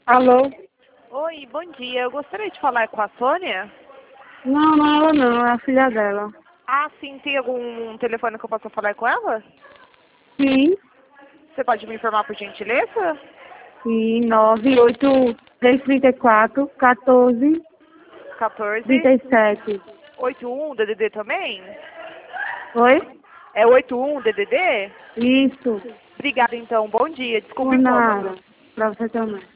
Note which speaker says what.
Speaker 1: Alô?
Speaker 2: Oi, bom dia. Eu gostaria de falar com a Sônia.
Speaker 1: Não, não é ela não, é a filha dela.
Speaker 2: Ah, sim. Tem algum telefone que eu possa falar com ela?
Speaker 1: Sim,
Speaker 2: Você pode me informar por gentileza?
Speaker 1: sim, 98334 14
Speaker 2: 14
Speaker 1: 37.
Speaker 2: 81 DDD também?
Speaker 1: Oi?
Speaker 2: É 81 DDD?
Speaker 1: Isso,
Speaker 2: Obrigada então. Bom dia. Desculpa o
Speaker 1: por nada.
Speaker 2: incômodo.
Speaker 1: Pra você também.